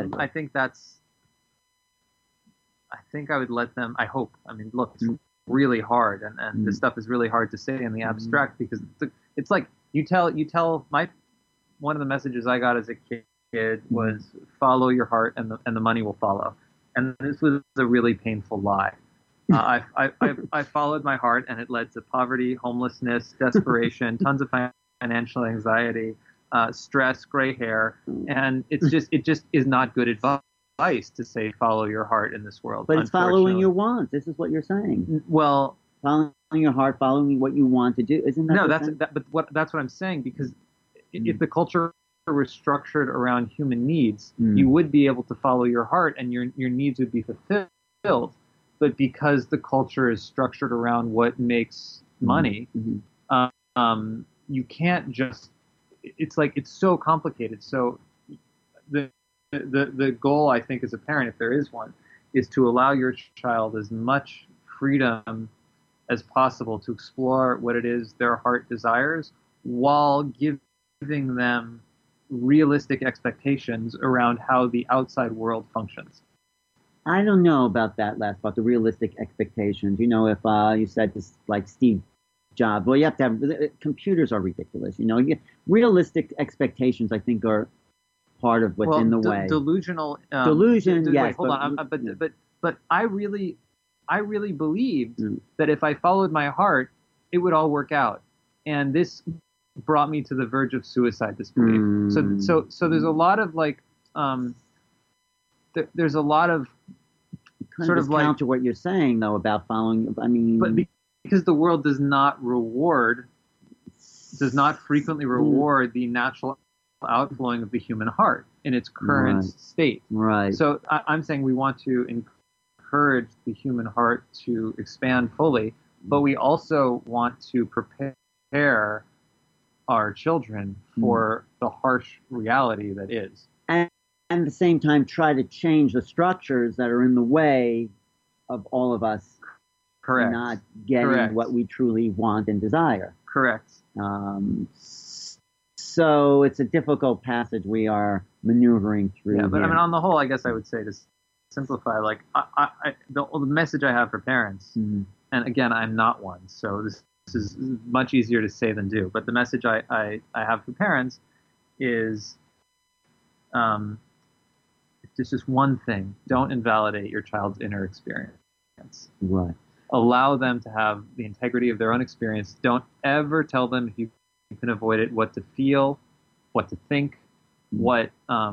think I would let them. I hope. I mean, look, it's really hard, and this stuff is really hard to say in the abstract because it's like you tell my one of the messages I got as a kid was follow your heart and the money will follow, and this was a really painful lie. I followed my heart, and it led to poverty, homelessness, desperation, tons of financial anxiety, stress, gray hair, and it just is not good advice to say follow your heart in this world. But it's following your wants. This is what you're saying. Well, following your heart, following what you want to do, isn't that? No, that's what I'm saying, because if the culture was structured around human needs, you would be able to follow your heart, and your needs would be fulfilled. But because the culture is structured around what makes money, you can't just. It's like it's so complicated. So the goal, I think, as a parent, if there is one, is to allow your child as much freedom as possible to explore what it is their heart desires while giving them realistic expectations around how the outside world functions. I don't know about that last part, the realistic expectations. You know, if you said this like Steve Jobs, well, you have to have computers are ridiculous. You know, realistic expectations, I think, are part of what's in the way. Delusional. Delusion, yes. Wait, hold on. But I really believed that if I followed my heart, it would all work out, and this brought me to the verge of suicide. This belief. So there's a lot of like, there's a lot of kind sort of of like counter what you're saying though about following. I mean, but because the world does not frequently reward the natural outflowing of the human heart in its current state. Right. So I'm saying we want to encourage the human heart to expand fully, but we also want to prepare our children for the harsh reality that is. And at the same time, try to change the structures that are in the way of all of us not getting what we truly want and desire. Correct. So it's a difficult passage we are maneuvering through. Yeah, but here. I mean, on the whole, I guess I would say to simplify, like the message I have for parents, and again, I'm not one, so this is much easier to say than do. But the message I have for parents is, it's just one thing: don't invalidate your child's inner experience. Right. Allow them to have the integrity of their own experience. Don't ever tell them, if you can avoid it, what to feel, what to think, what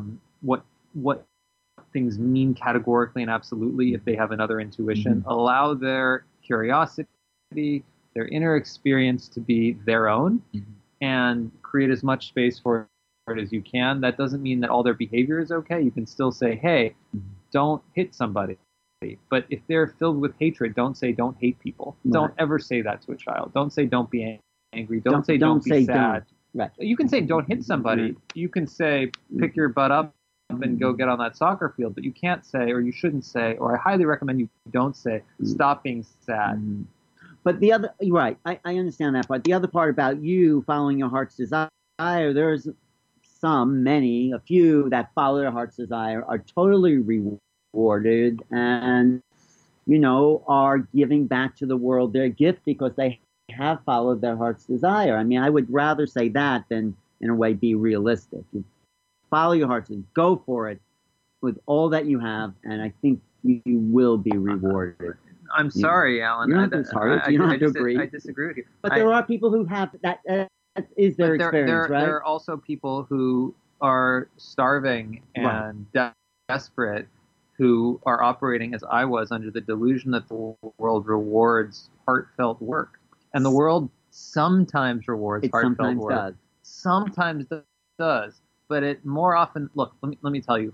things mean categorically and absolutely if they have another intuition. Allow their curiosity, their inner experience to be their own, and create as much space for it as you can. That doesn't mean that all their behavior is okay. You can still say, hey, don't hit somebody. But if they're filled with hatred, don't say don't hate people. Right. Don't ever say that to a child. Don't say don't be angry. Don't say don't be sad. Right. You can say don't hit somebody. You can say pick your butt up and go get on that soccer field. But you can't say, or you shouldn't say, or I highly recommend you don't say, stop being sad. But the other, right, I understand that part. The other part about you following your heart's desire, there's a few that follow their heart's desire are totally rewarded and, you know, are giving back to the world their gift because they have followed their heart's desire. I mean, I would rather say that than, in a way, be realistic. You follow your heart's desire, go for it with all that you have, and I think you will be rewarded. I'm sorry, Alan. You don't have to agree. I disagree with you. But there are people who have that. That is their experience, right? There are also people who are starving and desperate, who are operating as I was under the delusion that the world rewards heartfelt work, and the world sometimes rewards heartfelt work. Sometimes does, but it more often. Look, let me tell you.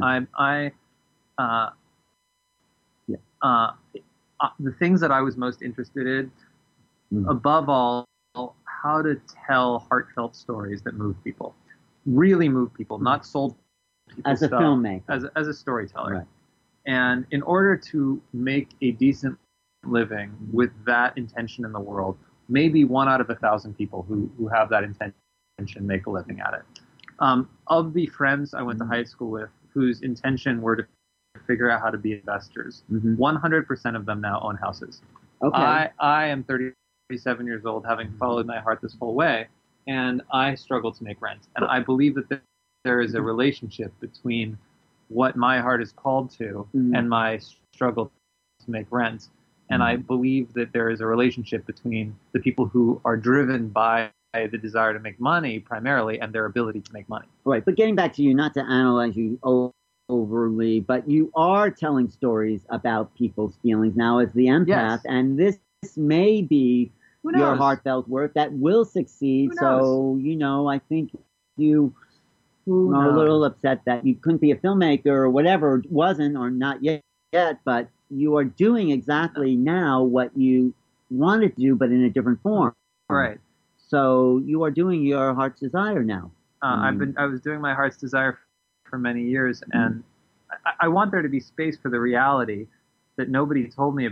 The things that I was most interested in, above all, how to tell heartfelt stories that move people, really move people, not sold people as a filmmaker, as a storyteller. Right. And in order to make a decent living with that intention in the world, maybe 1 out of 1,000 people who have that intention make a living at it. Of the friends I went to high school with whose intention were to figure out how to be investors, 100% of them now own houses. Okay. I am 37 years old, having followed my heart this whole way, and I struggle to make rent. And I believe that there is a relationship between what my heart is called to and my struggle to make rent. And I believe that there is a relationship between the people who are driven by the desire to make money primarily and their ability to make money. Right. But getting back to you, not to analyze you overly, but you are telling stories about people's feelings now as the empath, yes. And this may be your heartfelt work that will succeed. So, you know, I think you are a little upset that you couldn't be a filmmaker or whatever, wasn't or not yet, but you are doing exactly now what you wanted to do, but in a different form. Right. So you are doing your heart's desire now. I was doing my heart's desire for many years, and I want there to be space for the reality that nobody told me about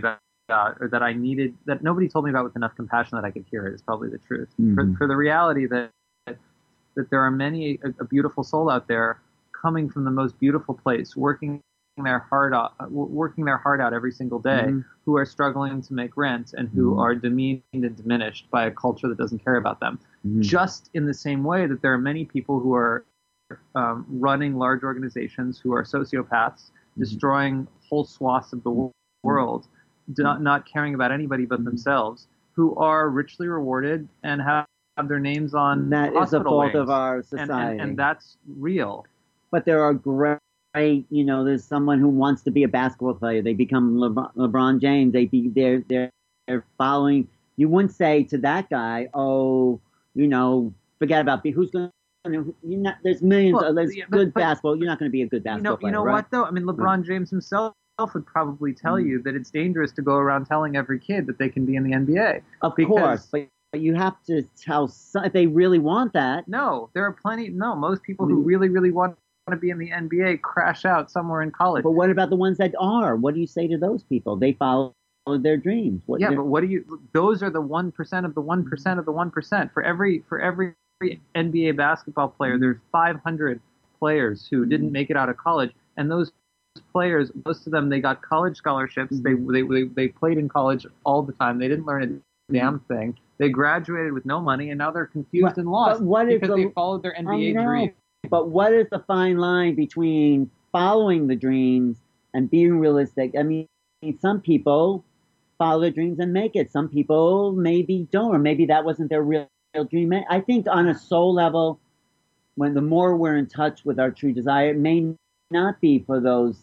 or that I needed, that nobody told me about with enough compassion that I could hear it, is probably the truth. Mm-hmm. For the reality that there are many, a beautiful soul out there coming from the most beautiful place, working their heart out every single day, Mm-hmm. who are struggling to make rent and who Mm-hmm. are demeaned and diminished by a culture that doesn't care about them. Mm-hmm. Just in the same way that there are many people who are running large organizations who are sociopaths, destroying whole swaths of the world, not caring about anybody but themselves, who are richly rewarded and have their names on That is the fault of our society. and that's real. But there are great, there's someone who wants to be a basketball player. They become LeBron James. They're following. You wouldn't say to that guy, oh, forget about who's going to. There's millions. There's good basketball. You're not going to be a good basketball player. You know right? what though? I mean, LeBron James himself would probably tell you that it's dangerous to go around telling every kid that they can be in the NBA. Of course, but you have to tell if they really want that. No, there are plenty. No, most people who really, really want to be in the NBA crash out somewhere in college. But what about the ones that are? What do you say to those people? They follow their dreams. But what do you? Those are the 1% of the 1% of the 1%. For every NBA basketball player, there's 500 players who didn't make it out of college, and those players, most of them, they got college scholarships. They played in college all the time. They didn't learn a damn thing. They graduated with no money, and now they're confused and lost because they followed their NBA dream. But what is the fine line between following the dreams and being realistic? I mean, some people follow their dreams and make it. Some people maybe don't, or maybe that wasn't their real dream. I think on a soul level, when the more we're in touch with our true desire, it may not be for those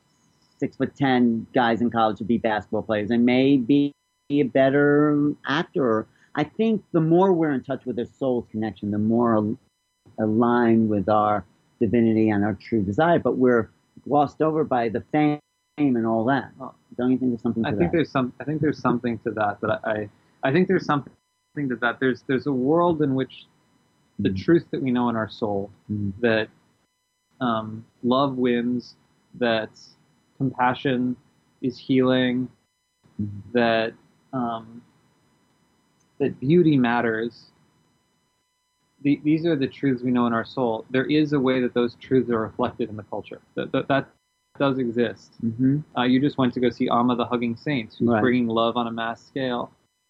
6'10" guys in college to be basketball players. It may be a better actor. I think the more we're in touch with our soul's connection, the more aligned with our divinity and our true desire. But we're glossed over by the fame and all that. Don't you think there's something to that? I think there's something to that. But I think there's something to that. There's a world in which the truth that we know in our soul, that love wins, that compassion is healing, that that beauty matters. These are the truths we know in our soul. There is a way that those truths are reflected in the culture. That does exist. You just went to go see Amma the Hugging Saints, who's bringing love on a mass scale.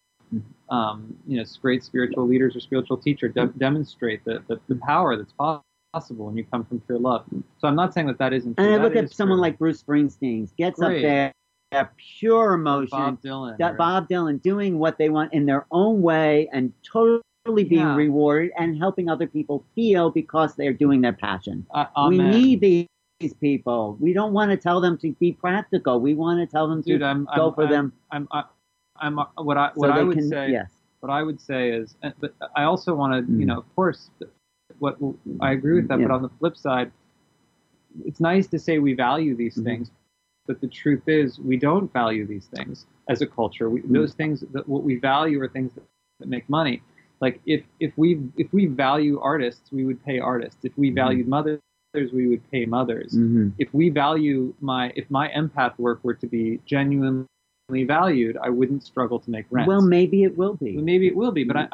Great spiritual leaders or spiritual teacher demonstrate the power that's possible when you come from pure love. So I'm not saying that isn't true. And I look at someone like Bruce Springsteen, gets up there, pure emotion. Bob Dylan doing what they want in their own way and totally being rewarded and helping other people feel because they're doing their passion. We need these people. We don't want to tell them to be practical. We want to tell them to go for them. What I would say is, but I also want to, of course, what I agree with that. But on the flip side, it's nice to say we value these things, but the truth is we don't value these things as a culture. Those things what we value are things that make money. Like if we value artists, we would pay artists. If we valued mothers, we would pay mothers. If we value if my empath work were to be genuinely valued, I wouldn't struggle to make rent. Well, maybe it will be. Maybe it will be, but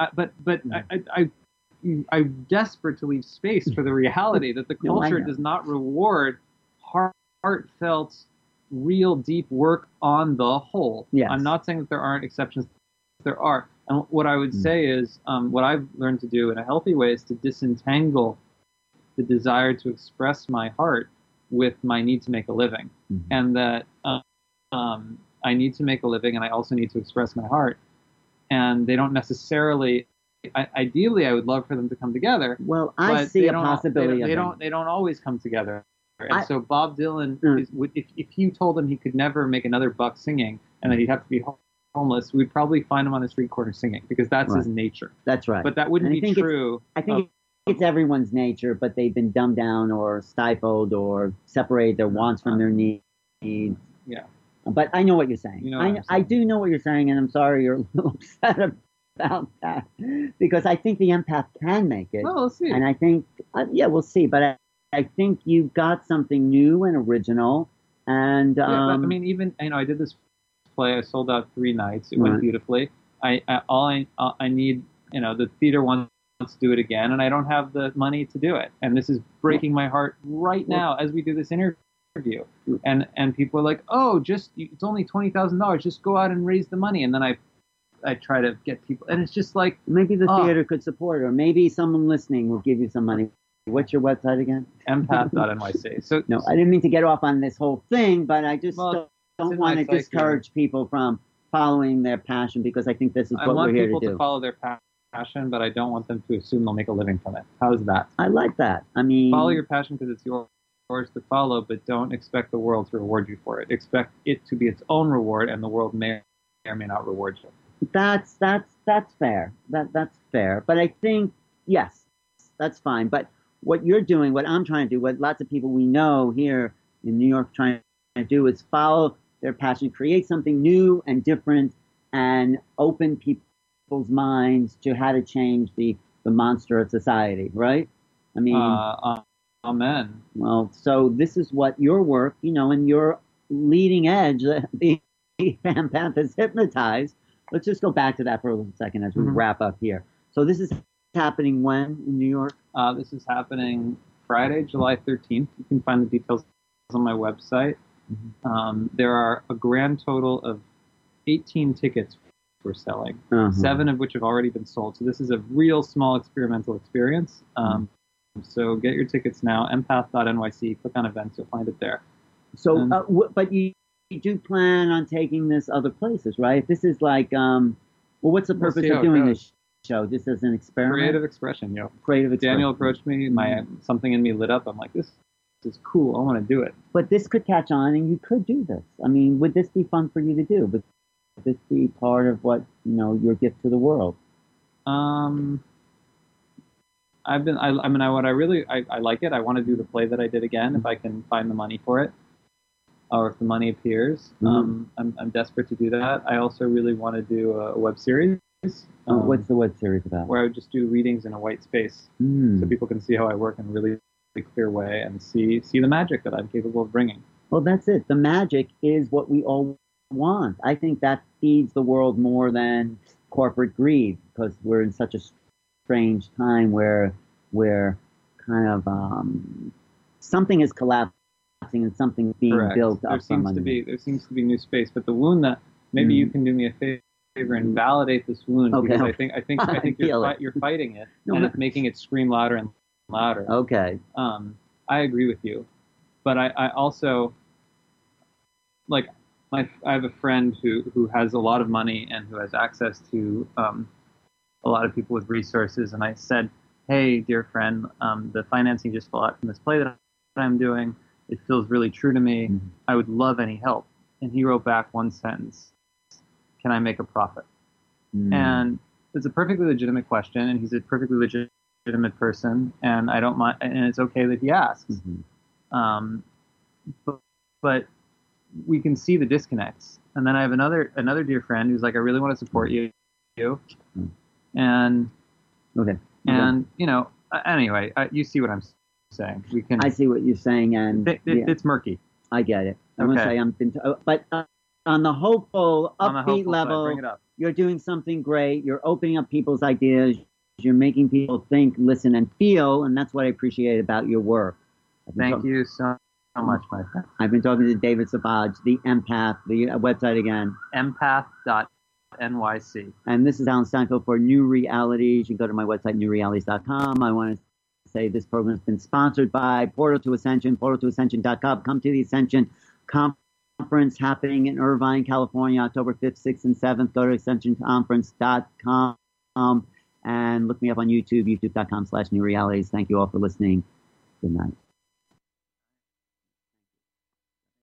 I'm desperate to leave space for the reality that the culture does not reward heartfelt, real, deep work on the whole. Yes. I'm not saying that there aren't exceptions. There are. And what I would say is, what I've learned to do in a healthy way is to disentangle the desire to express my heart with my need to make a living. And that I need to make a living and I also need to express my heart. And they don't necessarily, ideally I would love for them to come together. Well, I see a possibility They don't always come together. And so Bob Dylan, if you told him he could never make another buck singing and that he'd have to be homeless, we'd probably find him on a street corner singing because that's his nature. That's right. But that wouldn't be true. I think it's everyone's nature, but they've been dumbed down or stifled or separated their wants from their needs. Yeah. But I know what you're saying. I do know what you're saying, and I'm sorry you're a little upset about that because I think the empath can make it. Well, we'll see. And I think, we'll see. But I think you got something new and original. And I mean, even I did this play. I sold out 3 nights. It went beautifully. I need, the theater wants to do it again, and I don't have the money to do it. And this is breaking my heart right now as we do this interview. And people are like, oh, it's only $20,000. Just go out and raise the money. And then I try to get people, and it's just like, maybe the theater could support it, or maybe someone listening will give you some money. What's your website again? empath.nyc. So no, I didn't mean to get off on this whole thing, but I just don't want to discourage people from following their passion, because I think this is what we're here to do. I want people to follow their passion, but I don't want them to assume they'll make a living from it. How's that? I like that. I mean, follow your passion because it's yours to follow, but don't expect the world to reward you for it. Expect it to be its own reward, and the world may or may not reward you. That's fair. That's fair. But I think, yes, that's fine. But what you're doing, what I'm trying to do, what lots of people we know here in New York trying to do is follow their passion, create something new and different, and open people's minds to how to change the monster of society, right? I mean, amen. Well, so this is what your work, and your leading edge, the Empath is Hypnotized. Let's just go back to that for a second as we wrap up here. So this is happening when in New York? This is happening Friday, July 13th. You can find the details on my website. There are a grand total of 18 tickets we're selling, 7 of which have already been sold. So this is a real small experimental experience. So get your tickets now, empath.nyc. Click on events, you'll find it there. So, but you do plan on taking this other places, right? This is like, what's the purpose of doing this show? Just as an experiment? Creative expression, Creative expression. Daniel approached me, something in me lit up. I'm like, this is cool. I want to do it. But this could catch on, and you could do this. I mean, would this be fun for you to do? Would this be part of what, your gift to the world? I like it. I want to do the play that I did again if I can find the money for it, or if the money appears. I'm desperate to do that. I also really want to do a web series. What's the web series about? Where I would just do readings in a white space, so people can see how I work in a really clear way and see the magic that I'm capable of bringing. Well, that's it. The magic is what we all want. I think that feeds the world more than corporate greed, because we're in such a strange time where kind of something is collapsing and something's being built up. There seems to be new space, but the wound that maybe you can do me a favor and validate this wound, because I think you're fighting it, and it's making it scream louder and louder. Okay. I agree with you, but I also I have a friend who has a lot of money and who has access to a lot of people with resources, and I said, hey, dear friend, the financing just fell out from this play that I'm doing. It feels really true to me. I would love any help. And he wrote back one sentence: can I make a profit? And it's a perfectly legitimate question, and he's a perfectly legitimate person, and I don't mind, and it's okay that he asks. But we can see the disconnects. And then I have another dear friend who's like, I really want to support you. And anyway, you see what I'm saying. I see what you're saying, and it's murky. I get it. I want to say but on the hopeful, upbeat level, bring it up. You're doing something great. You're opening up people's ideas. You're making people think, listen, and feel, and that's what I appreciate about your work. Thank you so much, my friend. I've been talking to David Savage, the Empath, the website again. Empath.nyc. And this is Alan Steinfeld for New Realities. You can go to my website, newrealities.com. I want to say this program has been sponsored by Portal to Ascension, portaltoascension.com. Come to the Ascension Conference happening in Irvine, California, October 5th, 6th, and 7th. Go to ascensionconference.com and look me up on YouTube, youtube.com/newrealities. Thank you all for listening. Good night.